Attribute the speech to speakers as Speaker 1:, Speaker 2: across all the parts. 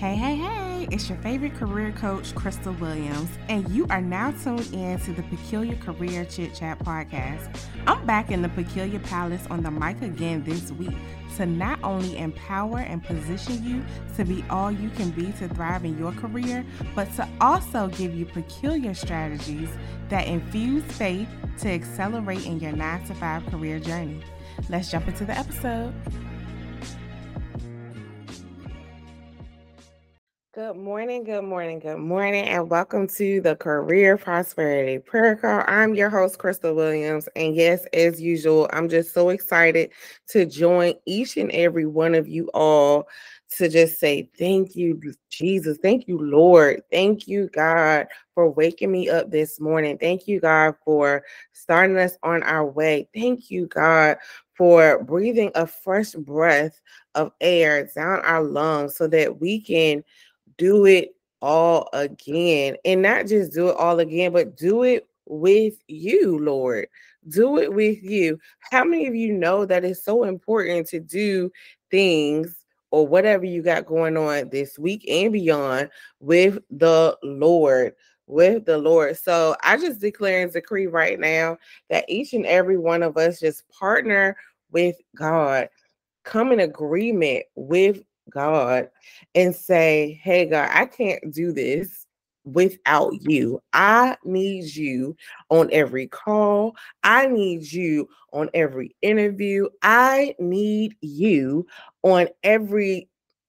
Speaker 1: Hey, it's your favorite career coach, Crystal Williams, and you are now tuned in to the Peculiar Career Chit Chat podcast. I'm back in the Peculiar Palace on the mic again this week to not only empower and position you to be all you can be to thrive in your career, but to also give you peculiar strategies that infuse faith to accelerate in your 9 to 5 career journey. Let's jump into the episode. Good morning, and welcome to the Career Prosperity Prayer Call. I'm your host, Crystal Williams, and yes, as usual, I'm just so excited to join each and every one of you all to just say thank you, Jesus. Thank you, Lord. Thank you, God, for waking me up this morning. Thank you, God, for starting us on our way. Thank you, God, for breathing a fresh breath of air down our lungs so that we can do it all again, and not just do it all again, but do it with you, Lord. Do it with you. How many of you know that it's so important to do things or whatever you got going on this week and beyond with the Lord? With the Lord. So I just declare and decree right now that each and every one of us just partner with God, come in agreement with God and say, hey, God, I can't do this without you. I need you on every call. I need you on every interview. I need you on every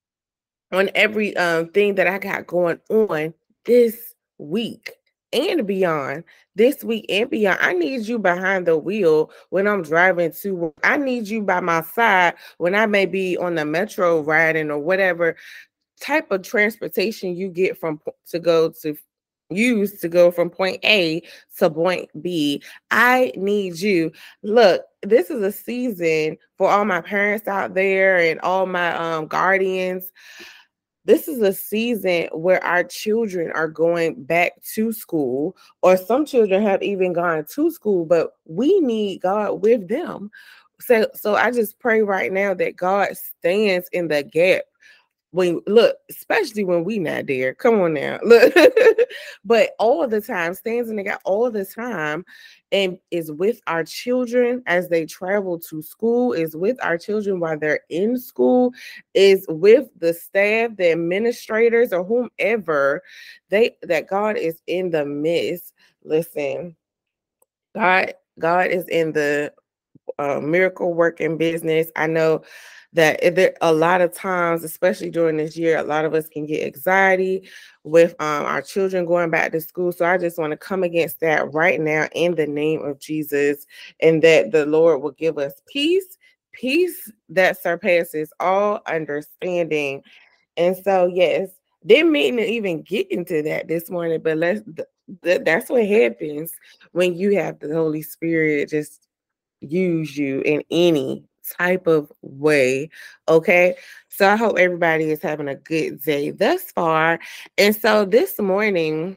Speaker 1: thing that I got going on this week and beyond. This week and beyond. I need you behind the wheel when I'm driving to work. I need you by my side when I may be on the metro riding or whatever type of transportation you get from to go to use to go from point A to point B. I need you. Look, this is a season for all my parents out there and all my guardians. This is a season where our children are going back to school, or some children have even gone to school, but we need God with them. So I just pray right now that God stands in the gap when look, especially when we not there. Come on now, look, but all the time stands in the gap all the time, and is with our children as they travel to school, is with our children while they're in school, is with the staff, the administrators, or whomever that God is in the midst. Listen, God is in the miracle working business. I know that there a lot of times, especially during this year, a lot of us can get anxiety with our children going back to school. So I just want to come against that right now in the name of Jesus, and that the Lord will give us peace that surpasses all understanding. And so, yes, didn't mean to even get into that this morning, but that's what happens when you have the Holy Spirit just use you in any type of way. Okay. So I hope everybody is having a good day thus far. And so this morning,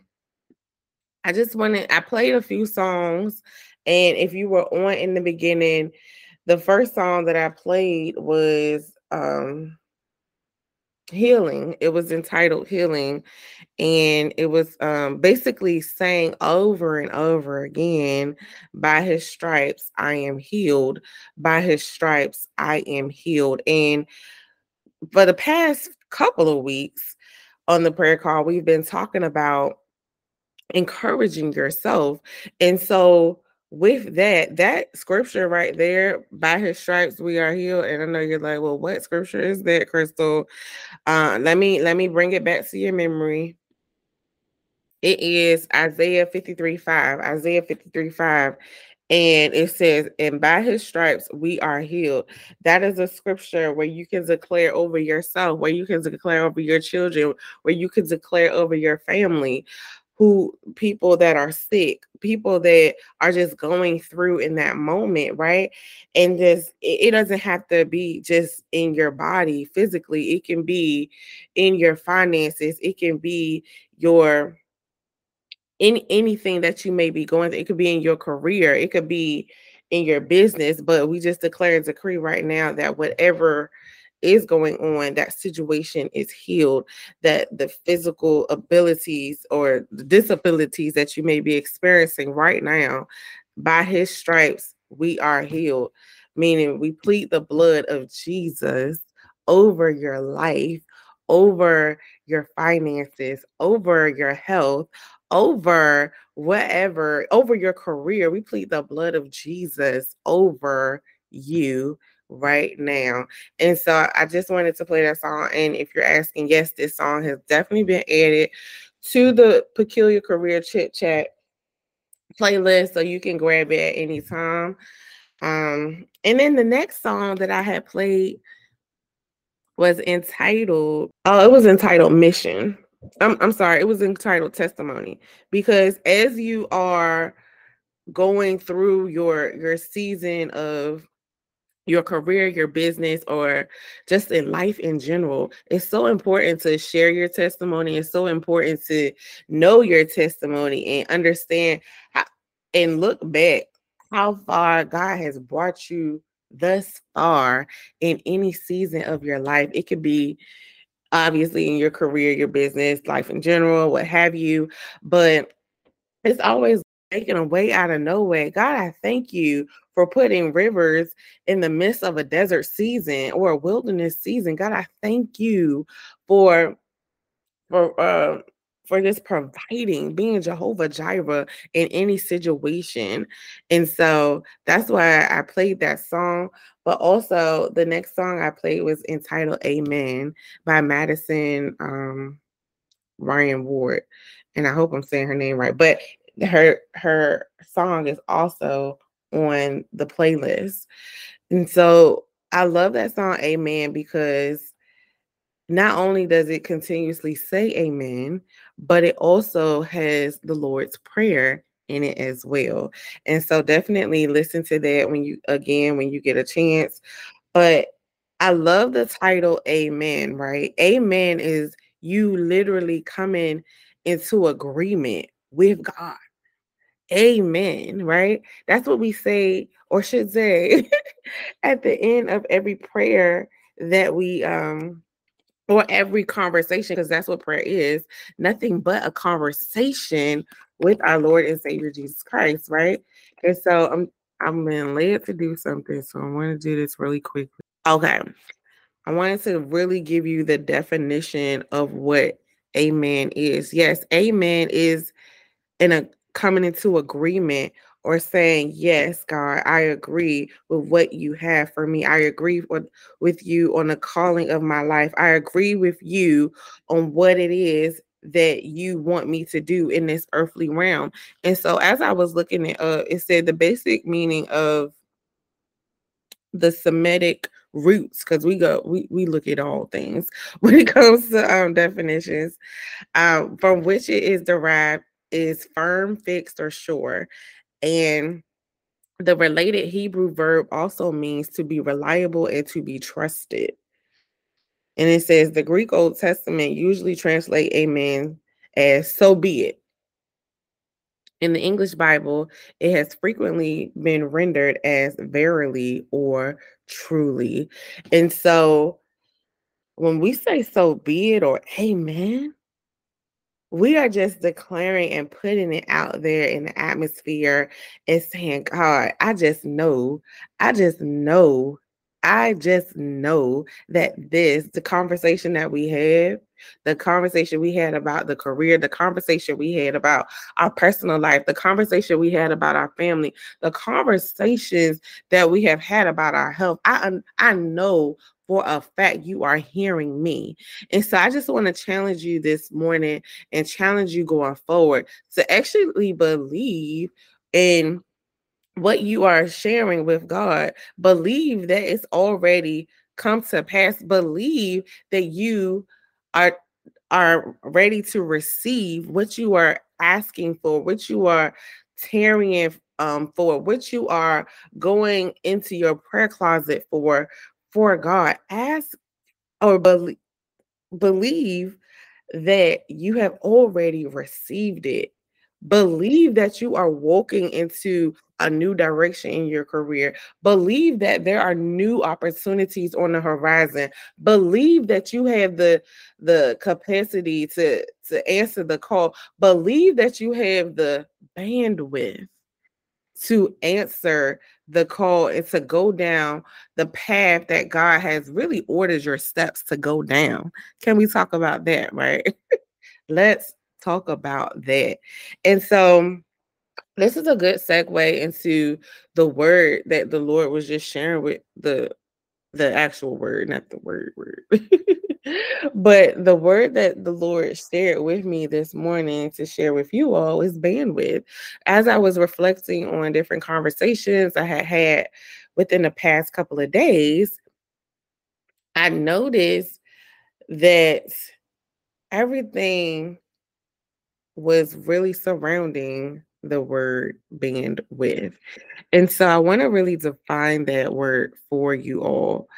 Speaker 1: I played a few songs. And if you were on in the beginning, the first song that I played was Healing. It was entitled Healing, and it was basically saying over and over again, by his stripes I am healed, by his stripes I am healed. And for the past couple of weeks on the prayer call, we've been talking about encouraging yourself. And so with that scripture right there, by his stripes we are healed. And I know you're like, well, what scripture is that, Crystal? Let me bring it back to your memory. It is Isaiah 53:5. Isaiah 53:5. And it says, and by his stripes we are healed. That is a scripture where you can declare over yourself, where you can declare over your children, where you can declare over your family, who people that are sick, people that are just going through in that moment, right? And just it doesn't have to be just in your body physically, it can be in your finances, it can be your in anything that you may be going through. It could be in your career, it could be in your business, but we just declare and decree right now that whatever is going on, that situation is healed, that the physical abilities or the disabilities that you may be experiencing right now, by his stripes, we are healed. Meaning we plead the blood of Jesus over your life, over your finances, over your health, over whatever, over your career. We plead the blood of Jesus over you right now. And so I just wanted to play that song. And if you're asking, yes, this song has definitely been added to the Peculiar Career Chit Chat playlist, so you can grab it at any time. And then the next song that I had played was entitled, it was entitled Mission. I'm sorry, it was entitled Testimony, because as you are going through your season of your career, your business, or just in life in general, it's so important to share your testimony. It's so important to know your testimony and understand how, and look back how far God has brought you thus far in any season of your life. It could be obviously in your career, your business, life in general, what have you, but it's always making a way out of nowhere. God, I thank you for putting rivers in the midst of a desert season or a wilderness season. God, I thank you for for uh for just providing, being Jehovah Jireh in any situation. And so that's why I played that song. But also the next song I played was entitled Amen by Madison Ryan Ward. And I hope I'm saying her name right. But her song is also on the playlist. And so I love that song Amen, because not only does it continuously say amen, but it also has the Lord's Prayer in it as well. And so definitely listen to that when you get a chance. But I love the title Amen, right? Amen is you literally coming into agreement with God. Amen, right? That's what we say, or should say, at the end of every prayer that we or every conversation, because that's what prayer is, nothing but a conversation with our Lord and Savior Jesus Christ, right? And so I'm being led to do something, so I want to do this really quickly. Okay, I wanted to really give you the definition of what amen is. Yes, amen is in a coming into agreement or saying, yes, God, I agree with what you have for me. I agree with you on the calling of my life. I agree with you on what it is that you want me to do in this earthly realm. And so as I was looking at it said the basic meaning of the Semitic roots, because we look at all things when it comes to definitions, from which it is derived is firm, fixed, or sure. And the related Hebrew verb also means to be reliable and to be trusted. And it says the Greek Old Testament usually translate amen as so be it. In the English Bible, it has frequently been rendered as verily or truly. And so when we say so be it or amen, we are just declaring and putting it out there in the atmosphere and saying, God, I just know, I just know, I just know that the conversation that we have, the conversation we had about the career, the conversation we had about our personal life, the conversation we had about our family, the conversations that we have had about our health, I know for a fact you are hearing me. And so I just want to challenge you this morning and challenge you going forward to actually believe in what you are sharing with God. Believe that it's already come to pass. Believe that you are ready to receive what you are asking for, what you are tarrying for, what you are going into your prayer closet for God. Ask or believe that you have already received it Believe that you are walking into a new direction in your career. Believe that there are new opportunities on the horizon. Believe that you have the capacity to answer the call. Believe that you have the bandwidth to answer the call and to go down the path that God has really ordered your steps to go down. Can we talk about that, right? Let's talk about that. And so this is a good segue into the word that the Lord was just sharing with the actual word, not the word. But the word that the Lord shared with me this morning to share with you all is bandwidth. As I was reflecting on different conversations I had had within the past couple of days, I noticed that everything was really surrounding the word bandwidth. And so I want to really define that word for you all.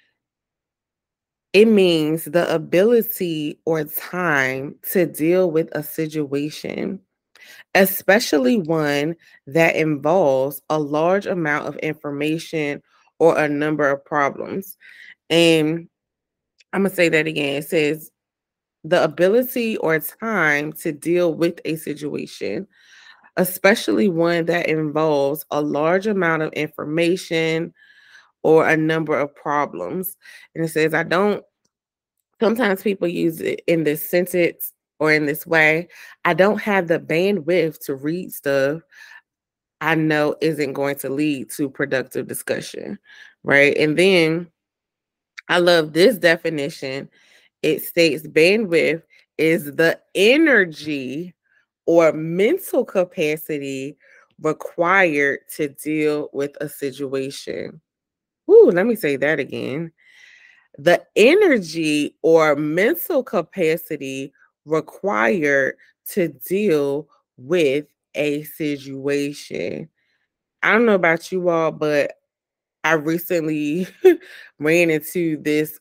Speaker 1: It means the ability or time to deal with a situation, especially one that involves a large amount of information or a number of problems. And I'm going to say that again. It says the ability or time to deal with a situation, especially one that involves a large amount of information or a number of problems. And it says, sometimes people use it in this sentence or in this way. I don't have the bandwidth to read stuff I know isn't going to lead to productive discussion, right? And then I love this definition. It states bandwidth is the energy or mental capacity required to deal with a situation. Ooh, let me say that again. The energy or mental capacity required to deal with a situation. I don't know about you all, but I recently ran into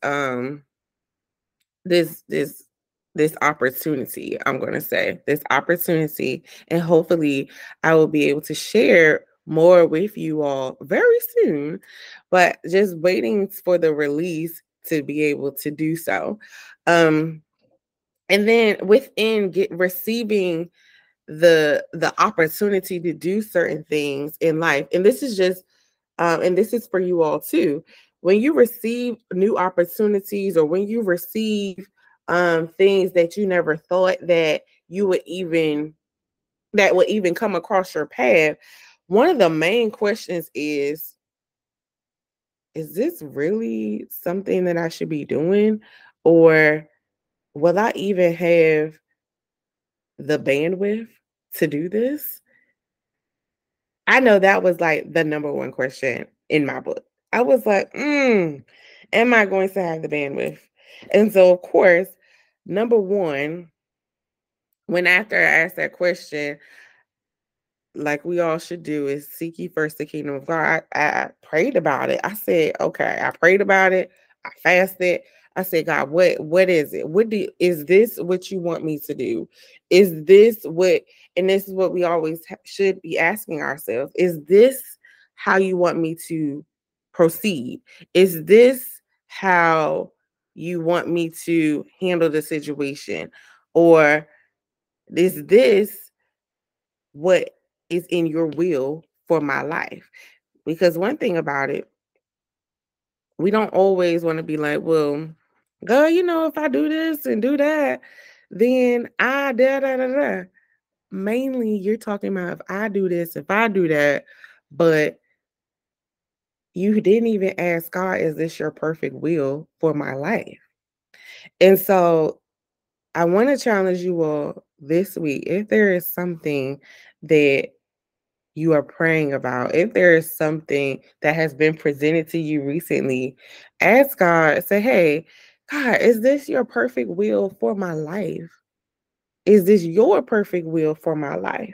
Speaker 1: this this opportunity. I'm going to say this opportunity, and hopefully I will be able to share more with you all very soon, but just waiting for the release to be able to do so. um and then within receiving the opportunity to do certain things in life, and this is just and this is for you all too. When you receive new opportunities, or when you receive things that you never thought that you would even that would even come across your path, one of the main questions is this really something that I should be doing? Or will I even have the bandwidth to do this? I know that was like the number one question in my book. I was like, am I going to have the bandwidth? And so, of course, number one, when after I asked that question, like we all should do, is seek ye first the kingdom of God. I prayed about it. I said, okay, I prayed about it. I fasted. I said, God, what is it? Is this what you want me to do? Is this what, and this is what we always should be asking ourselves, is this how you want me to proceed? Is this how you want me to handle the situation? Or is this what is in your will for my life? Because one thing about it, we don't always want to be like, well, girl, if I do this and do that, then I da da da da. Mainly, you're talking about if I do this, if I do that, but you didn't even ask God, is this your perfect will for my life? And so I want to challenge you all this week. If there is something that you are praying about, if there is something that has been presented to you recently, ask God, say, hey, God, is this your perfect will for my life? Is this your perfect will for my life?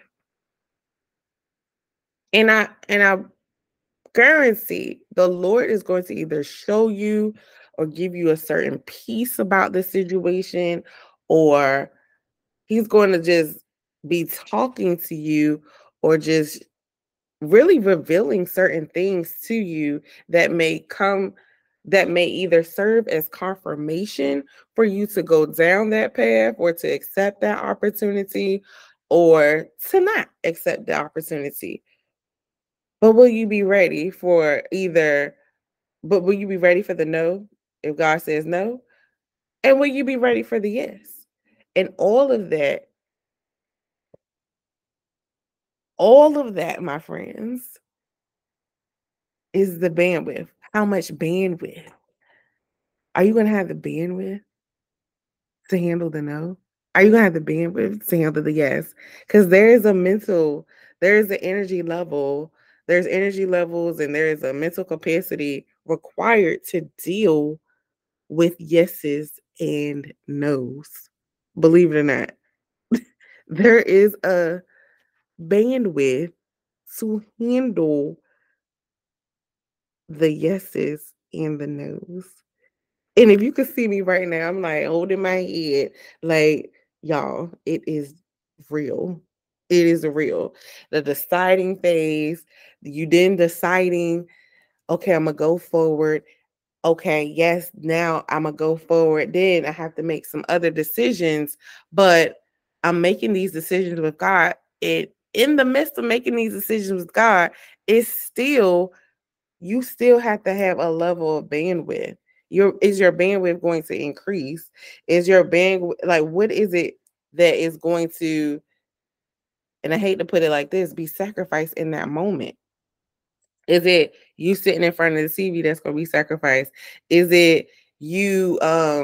Speaker 1: And I guarantee the Lord is going to either show you or give you a certain peace about the situation, or he's going to just be talking to you or just really revealing certain things to you that may come that may either serve as confirmation for you to go down that path or to accept that opportunity or to not accept the opportunity. But will you be ready for will you be ready for the no if God says no? And will you be ready for the yes? And all of that, my friends, is the bandwidth. How much bandwidth? Are you going to have the bandwidth to handle the no? Are you going to have the bandwidth to handle the yes? Because there's an energy level, there's energy levels, and there's a mental capacity required to deal with yeses and nos. Believe it or not, there is a bandwidth to handle the yeses and the nos. And if you could see me right now, I'm like holding my head, like, y'all, it is real. It is real. The deciding phase, you then deciding, okay, I'm going to go forward. Okay, yes, now I'm going to go forward. Then I have to make some other decisions, but I'm making these decisions with God. In the midst of making these decisions with God, it's still you still have to have a level of bandwidth. Is your bandwidth going to increase? Is your bandwidth like what is it that is going to, and I hate to put it like this, be sacrificed in that moment? Is it you sitting in front of the TV that's going to be sacrificed? Is it you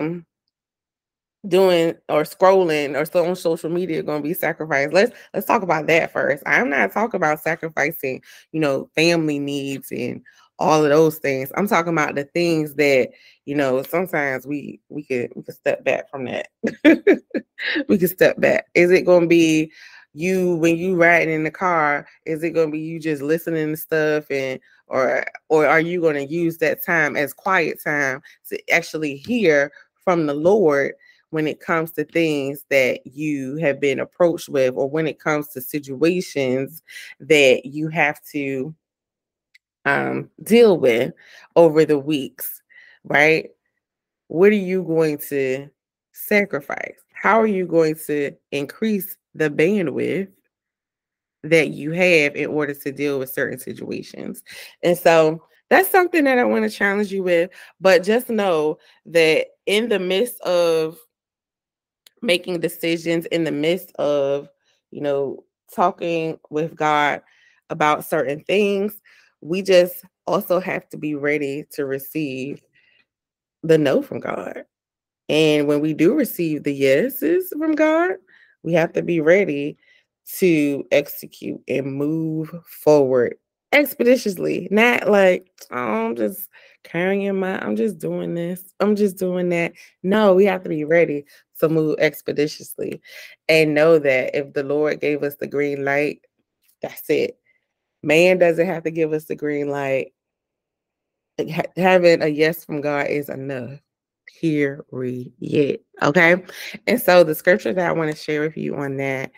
Speaker 1: doing or scrolling or so on social media going to be sacrificed? Let's talk about that first. I'm not talking about sacrificing, family needs and all of those things. I'm talking about the things that, sometimes we could step back from that. We can step back. Is it going to be you when you riding in the car? Is it going to be you just listening to stuff and or are you going to use that time as quiet time to actually hear from the Lord when it comes to things that you have been approached with, or when it comes to situations that you have to deal with over the weeks, right? What are you going to sacrifice? How are you going to increase the bandwidth that you have in order to deal with certain situations? And so that's something that I want to challenge you with. But just know that in the midst of making decisions, in the midst of, talking with God about certain things, we just also have to be ready to receive the no from God. And when we do receive the yeses from God, we have to be ready to execute and move forward expeditiously. Not like, oh, I'm just doing this, I'm just doing that. No, we have to be ready to move expeditiously and know that if the Lord gave us the green light, that's it. Man doesn't have to give us the green light. Having a yes from God is enough. Period. Okay. And so the scripture that I want to share with you on that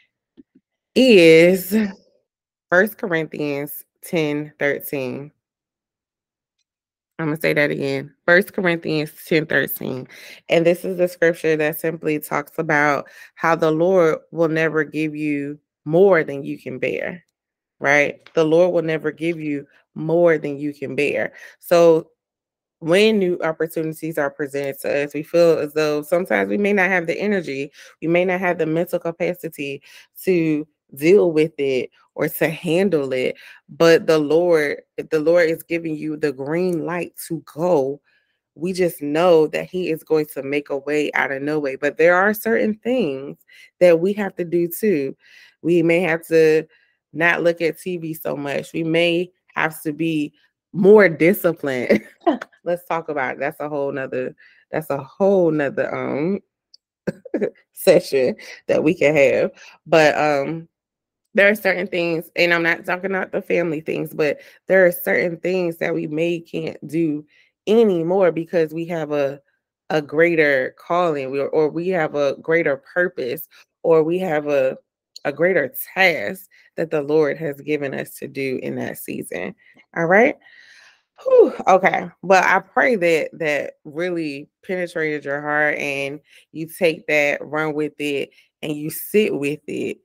Speaker 1: is 1 Corinthians 10:13. I'm going to say that again. 1 Corinthians 10:13. And this is the scripture that simply talks about how the Lord will never give you more than you can bear, right? The Lord will never give you more than you can bear. So when new opportunities are presented to us, we feel as though sometimes we may not have the energy, we may not have the mental capacity to deal with it or to handle it. But if the Lord is giving you the green light to go, we just know that He is going to make a way out of no way. But there are certain things that we have to do too. We may have to not look at TV so much. We may have to be more disciplined. Let's talk about it. That's a whole nother session that we can have. But there are certain things, and I'm not talking about the family things, but there are certain things that we can't do anymore because we have a greater calling, or we have a greater purpose, or we have task that the Lord has given us to do in that season. All right. Whew, okay. But I pray that really penetrated your heart and you take that, run with it, and you sit with it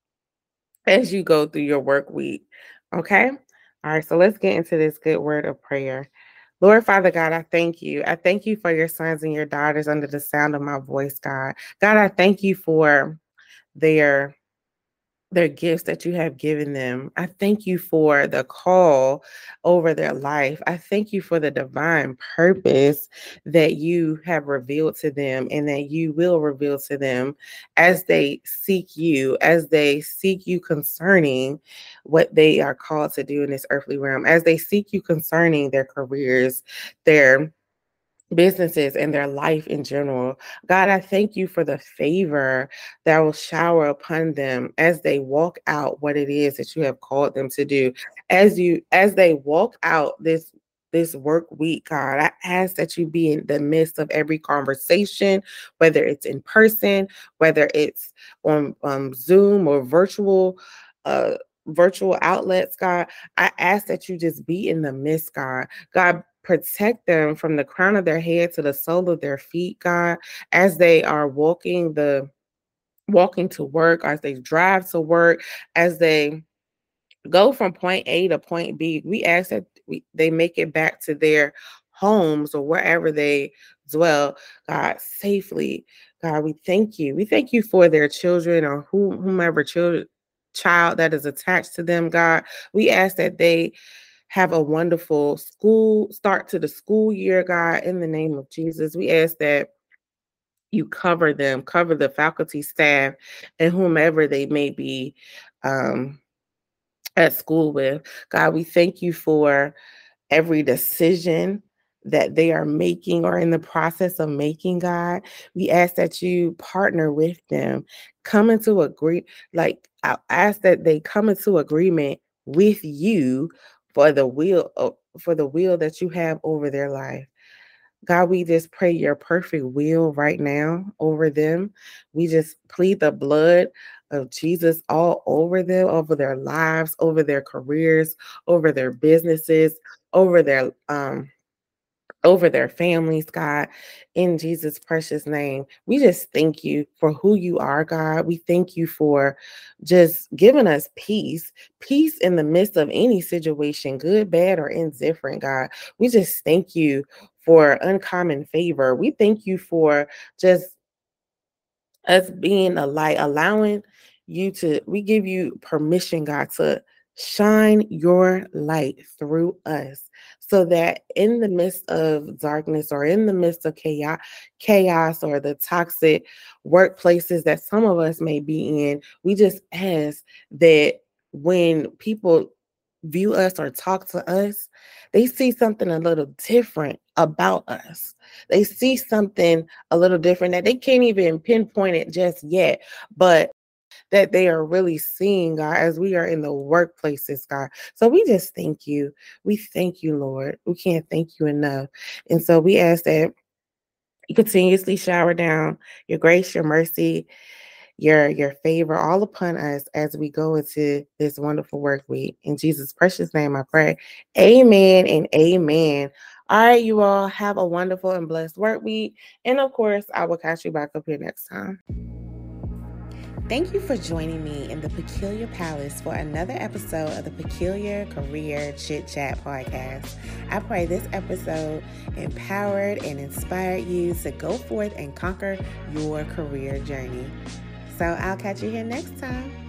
Speaker 1: as you go through your work week. Okay. All right. So let's get into this good word of prayer. Lord Father God, I thank you. I thank you for your sons and your daughters under the sound of my voice, God. God, I thank you for their gifts that you have given them. I thank you for the call over their life. I thank you for the divine purpose that you have revealed to them and that you will reveal to them as they seek you, concerning what they are called to do in this earthly realm, as they seek you concerning their careers, their businesses and their life in general. God, I thank you for the favor that will shower upon them as they walk out what it is that you have called them to do. As they walk out this work week, God, I ask that you be in the midst of every conversation, whether it's in person, whether it's on Zoom or virtual outlets, God. I ask that you just be in the midst, God. God, protect them from the crown of their head to the sole of their feet, God, as they are walking to work, as they drive to work, as they go from point A to point B. We ask that they make it back to their homes or wherever they dwell, God, safely. God, we thank you. We thank you for their children or whomever child that is attached to them, God. We ask that they have a wonderful start to the school year, God, in the name of Jesus. We ask that you cover them, cover the faculty, staff, and whomever they may be at school with. God, we thank you for every decision that they are making or in the process of making, God. We ask that you partner with them, I ask that they come into agreement with you for the will that you have over their life. God, we just pray your perfect will right now over them. We just plead the blood of Jesus all over them, over their lives, over their careers, over their businesses, over their families, God, in Jesus' precious name. We just thank you for who you are, God. We thank you for just giving us peace in the midst of any situation, good, bad, or indifferent, God. We just thank you for uncommon favor. We thank you for just us being a light, we give you permission, God, to shine your light through us so that in the midst of darkness or in the midst of chaos or the toxic workplaces that some of us may be in, we just ask that when people view us or talk to us, they see something a little different about us. They see something a little different that they can't even pinpoint it just yet, but that they are really seeing, God, as we are in the workplaces, God. So we just thank you. We thank you, Lord. We can't thank you enough. And so we ask that you continuously shower down your grace, your mercy, your favor all upon us as we go into this wonderful work week. In Jesus' precious name I pray. Amen and amen. All right, you all have a wonderful and blessed work week. And of course, I will catch you back up here next time. Thank you for joining me in the Peculiar Palace for another episode of the Peculiar Career Chit Chat podcast. I pray this episode empowered and inspired you to go forth and conquer your career journey. So I'll catch you here next time.